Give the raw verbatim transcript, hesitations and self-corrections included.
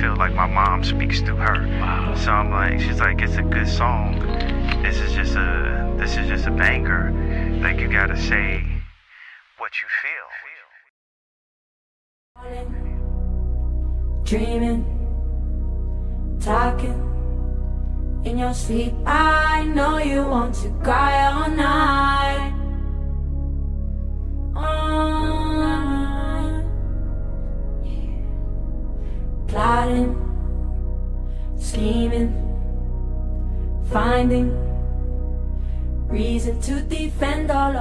feel like my mom speaks through her. Wow. So I'm like, she's like, it's a good song. This is just a, this is just a banger. Like, you gotta say what you feel. Dreaming, talking in your sleep. I know you want to cry all night. All night. Yeah. Plotting, scheming, finding reason to defend all of